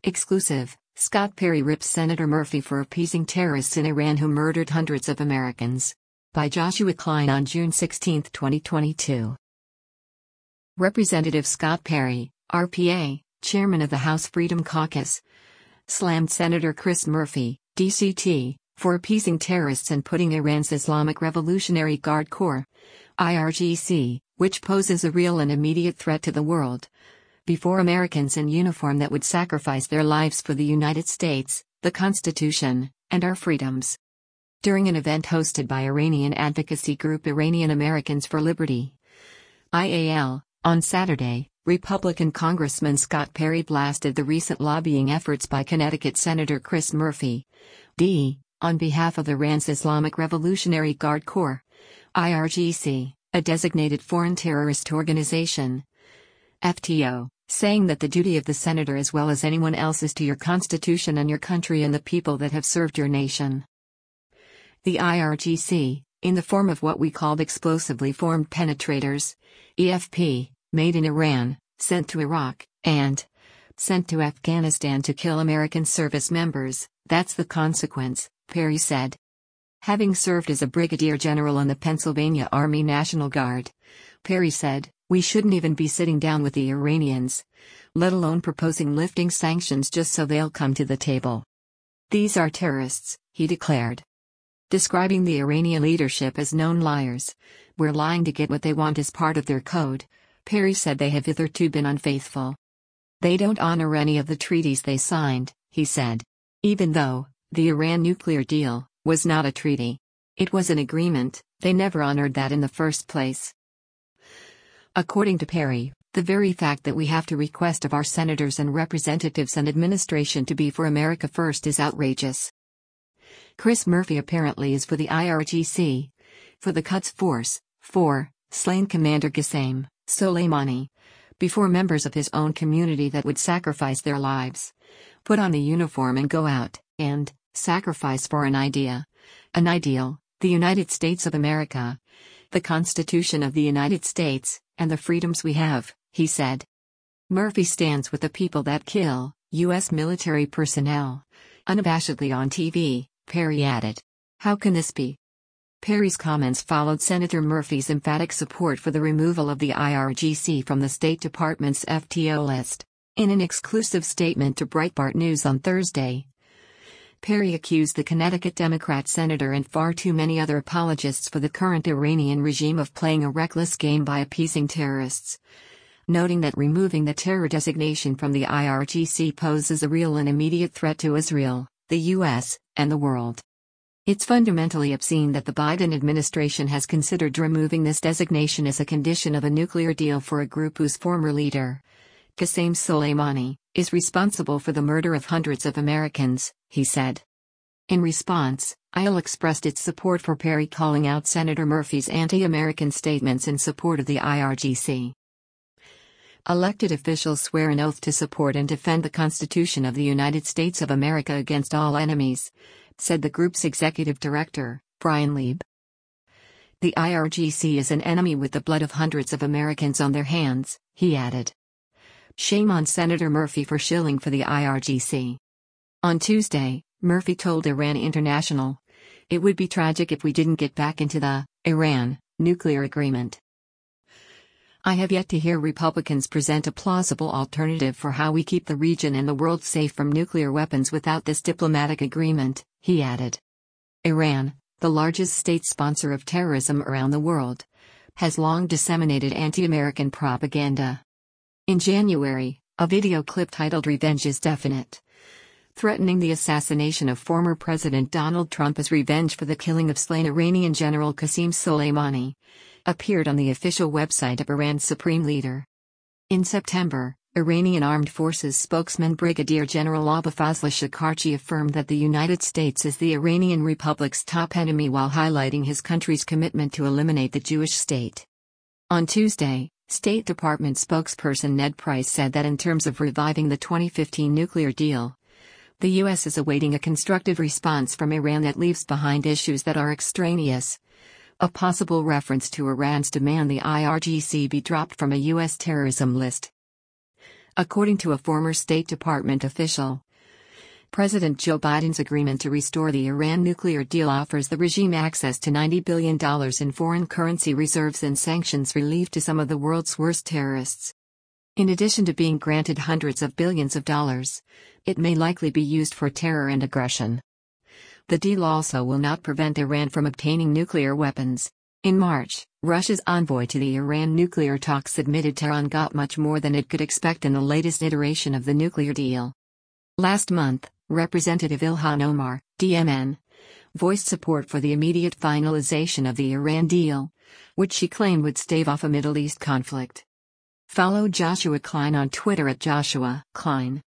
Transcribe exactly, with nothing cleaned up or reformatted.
Exclusive, Scott Perry rips Senator Murphy for appeasing terrorists in Iran who murdered hundreds of Americans. By Joshua Klein on June sixteenth, twenty twenty-two. Representative Scott Perry, R P A, chairman of the House Freedom Caucus, slammed Senator Chris Murphy, D C T, for appeasing terrorists and putting Iran's Islamic Revolutionary Guard Corps, I R G C, which poses a real and immediate threat to the world, before Americans in uniform that would sacrifice their lives for the United States, the Constitution, and our freedoms. During an event hosted by Iranian advocacy group Iranian Americans for Liberty, I A L, on Saturday, Republican Congressman Scott Perry blasted the recent lobbying efforts by Connecticut Senator Chris Murphy, D, on behalf of Iran's Islamic Revolutionary Guard Corps, I R G C, a designated foreign terrorist organization, F T O, saying that the duty of the senator as well as anyone else is to your Constitution and your country and the people that have served your nation. The I R G C, in the form of what we called explosively formed penetrators, E F P, made in Iran, sent to Iraq, and sent to Afghanistan to kill American service members, that's the consequence, Perry said. Having served as a brigadier general in the Pennsylvania Army National Guard, Perry said, we shouldn't even be sitting down with the Iranians, let alone proposing lifting sanctions just so they'll come to the table. These are terrorists, he declared. Describing the Iranian leadership as known liars, where lying to get what they want is part of their code, Perry said they have hitherto been unfaithful. They don't honor any of the treaties they signed, he said. Even though the Iran nuclear deal was not a treaty. It was an agreement, they never honored that in the first place. According to Perry, the very fact that we have to request of our senators and representatives and administration to be for America first is outrageous. Chris Murphy apparently is for the I R G C, for the Quds Force, for slain Commander Qasem Soleimani, before members of his own community that would sacrifice their lives, put on a uniform and go out, and sacrifice for an idea, an ideal, the United States of America, the Constitution of the United States, and the freedoms we have, he said. Murphy stands with the people that kill U S military personnel, unabashedly on T V, Perry added. How can this be? Perry's comments followed Senator Murphy's emphatic support for the removal of the I R G C from the State Department's F T O list. In an exclusive statement to Breitbart News on Thursday, Perry accused the Connecticut Democrat senator and far too many other apologists for the current Iranian regime of playing a reckless game by appeasing terrorists, noting that removing the terror designation from the I R G C poses a real and immediate threat to Israel, the U S, and the world. It's fundamentally obscene that the Biden administration has considered removing this designation as a condition of a nuclear deal for a group whose former leader, Qasem Soleimani, is responsible for the murder of hundreds of Americans, he said. In response, I L expressed its support for Perry, calling out Senator Murphy's anti-American statements in support of the I R G C. Elected officials swear an oath to support and defend the Constitution of the United States of America against all enemies, said the group's executive director, Brian Lieb. The I R G C is an enemy with the blood of hundreds of Americans on their hands, he added. Shame on Senator Murphy for shilling for the I R G C. On Tuesday, Murphy told Iran International, it would be tragic if we didn't get back into the Iran nuclear agreement. I have yet to hear Republicans present a plausible alternative for how we keep the region and the world safe from nuclear weapons without this diplomatic agreement, he added. Iran, the largest state sponsor of terrorism around the world, has long disseminated anti-American propaganda. In January, a video clip titled Revenge is Definite, threatening the assassination of former President Donald Trump as revenge for the killing of slain Iranian General Qasem Soleimani, appeared on the official website of Iran's supreme leader. In September, Iranian Armed Forces spokesman Brigadier General Abulfazl Shakarchi affirmed that the United States is the Iranian Republic's top enemy while highlighting his country's commitment to eliminate the Jewish state. On Tuesday, State Department spokesperson Ned Price said that in terms of reviving the twenty fifteen nuclear deal, the U S is awaiting a constructive response from Iran that leaves behind issues that are extraneous. A possible reference to Iran's demand the I R G C be dropped from a U S terrorism list. according to a former State Department official. President Joe Biden's agreement to restore the Iran nuclear deal offers the regime access to ninety billion dollars in foreign currency reserves and sanctions relief to some of the world's worst terrorists. In addition to being granted hundreds of billions of dollars, it may likely be used for terror and aggression. The deal also will not prevent Iran from obtaining nuclear weapons. In March, Russia's envoy to the Iran nuclear talks admitted Tehran got much more than it could expect in the latest iteration of the nuclear deal. Last month, Representative Ilhan Omar, D M N, voiced support for the immediate finalization of the Iran deal, which she claimed would stave off a Middle East conflict. Follow Joshua Klein on Twitter at Joshua Klein.